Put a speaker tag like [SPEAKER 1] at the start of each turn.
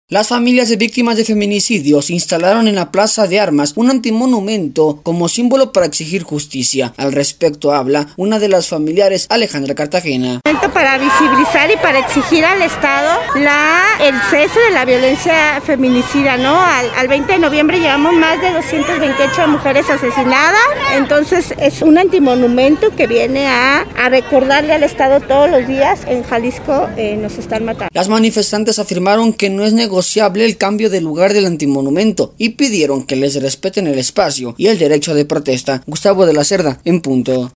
[SPEAKER 1] Las familias de víctimas de feminicidios instalaron en la Plaza de Armas un antimonumento como símbolo para exigir justicia. Al respecto habla una de las familiares, Alejandra Cartagena.
[SPEAKER 2] Para visibilizar y para exigir al Estado el cese de la violencia feminicida, ¿no? Al 20 de noviembre llevamos más de 228 mujeres asesinadas, entonces es un antimonumento que viene a recordarle al Estado todos los días en Jalisco nos están matando.
[SPEAKER 1] Las manifestantes afirmaron que no es negociable el cambio de lugar del antimonumento y pidieron que les respeten el espacio y el derecho de protesta. Gustavo de la Cerda, en punto.